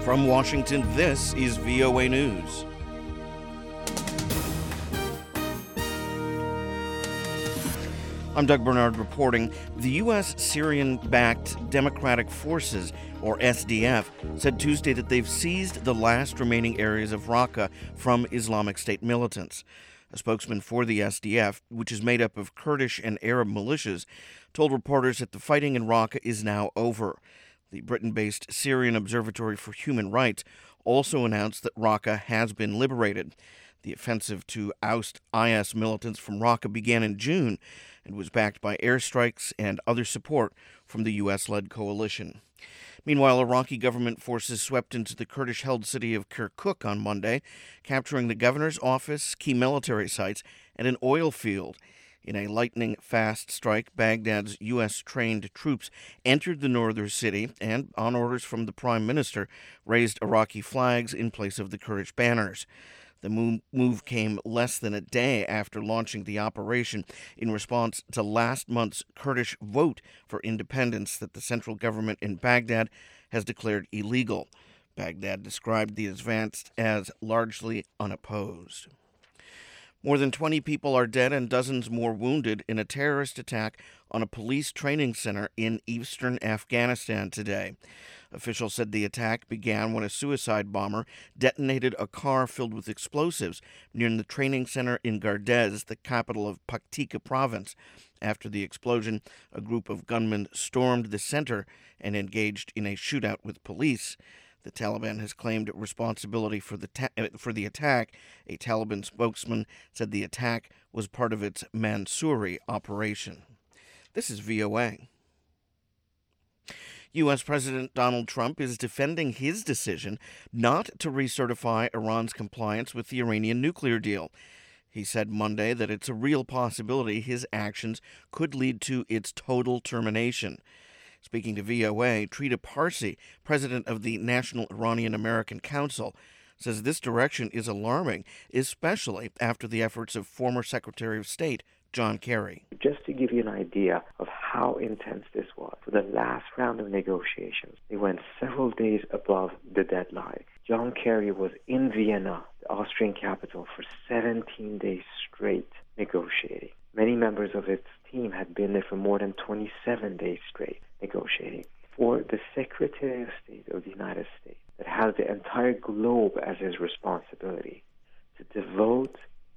From Washington, this is VOA News. I'm Doug Bernard reporting. The U.S. Syrian-backed Democratic Forces, or SDF, said Tuesday that they've seized the last remaining areas of Raqqa from Islamic State militants. A spokesman for the SDF, which is made up of Kurdish and Arab militias, told reporters that the fighting in Raqqa is now over. The Britain-based Syrian Observatory for Human Rights also announced that Raqqa has been liberated. The offensive to oust IS militants from Raqqa began in June and was backed by airstrikes and other support from the U.S.-led coalition. Meanwhile, Iraqi government forces swept into the Kurdish-held city of Kirkuk on Monday, capturing the governor's office, key military sites, and an oil field. In a lightning-fast strike, Baghdad's U.S.-trained troops entered the northern city and, on orders from the prime minister, raised Iraqi flags in place of the Kurdish banners. The move came less than a day after launching the operation in response to last month's Kurdish vote for independence that the central government in Baghdad has declared illegal. Baghdad described the advance as largely unopposed. More than 20 people are dead and dozens more wounded in a terrorist attack on a police training center in eastern Afghanistan today. Officials said the attack began when a suicide bomber detonated a car filled with explosives near the training center in Gardez, the capital of Paktika province. After the explosion, a group of gunmen stormed the center and engaged in a shootout with police. The Taliban has claimed responsibility for the attack. A Taliban spokesman said the attack was part of its Mansouri operation. This is VOA. U.S. President Donald Trump is defending his decision not to recertify Iran's compliance with the Iranian nuclear deal. He said Monday that it's a real possibility his actions could lead to its total termination. Speaking to VOA, Trita Parsi, president of the National Iranian American Council, says this direction is alarming, especially after the efforts of former Secretary of State John Kerry. Just to give you an idea of how intense this was, for the last round of negotiations, they went several days above the deadline. John Kerry was in Vienna, the Austrian capital, for 17 days straight negotiating. Many members of its team had been there for more than 27 days straight negotiating. For the Secretary of State of the United States, that has the entire globe as his responsibility, to devote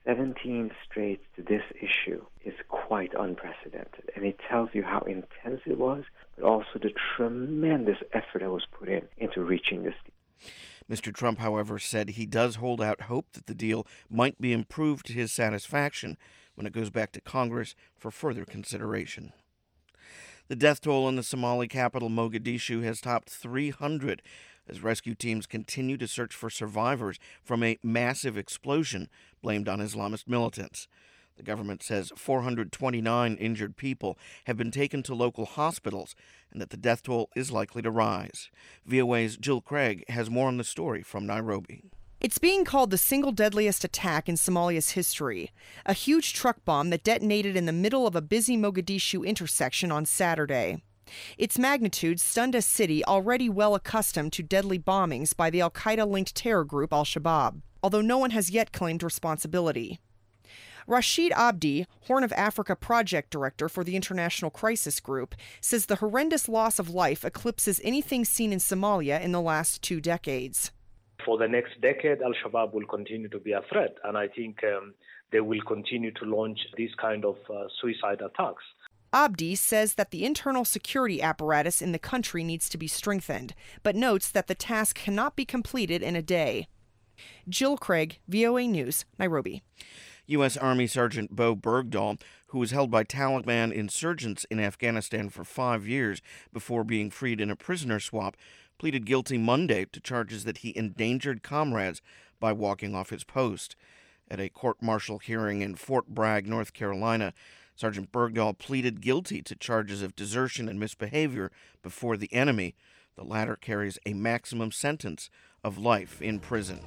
17 straight to this issue is quite unprecedented. And it tells you how intense it was, but also the tremendous effort that was put into reaching this deal. Mr. Trump, however, said he does hold out hope that the deal might be improved to his satisfaction when it goes back to Congress for further consideration. The death toll in the Somali capital, Mogadishu, has topped 300 as rescue teams continue to search for survivors from a massive explosion blamed on Islamist militants. The government says 429 injured people have been taken to local hospitals and that the death toll is likely to rise. VOA's Jill Craig has more on the story from Nairobi. It's being called the single deadliest attack in Somalia's history. A huge truck bomb that detonated in the middle of a busy Mogadishu intersection on Saturday. Its magnitude stunned a city already well accustomed to deadly bombings by the al-Qaeda-linked terror group al-Shabaab, although no one has yet claimed responsibility. Rashid Abdi, Horn of Africa project director for the International Crisis Group, says the horrendous loss of life eclipses anything seen in Somalia in the last 2 decades. For the next decade, al-Shabaab will continue to be a threat, and I think they will continue to launch these kind of suicide attacks. Abdi says that the internal security apparatus in the country needs to be strengthened, but notes that the task cannot be completed in a day. Jill Craig, VOA News, Nairobi. U.S. Army Sergeant Bo Bergdahl, who was held by Taliban insurgents in Afghanistan for 5 years before being freed in a prisoner swap, pleaded guilty Monday to charges that he endangered comrades by walking off his post. At a court-martial hearing in Fort Bragg, North Carolina, Sergeant Bergdahl pleaded guilty to charges of desertion and misbehavior before the enemy. The latter carries a maximum sentence of life in prison.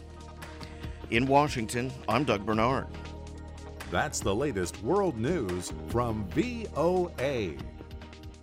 In Washington, I'm Doug Bernard. That's the latest world news from VOA.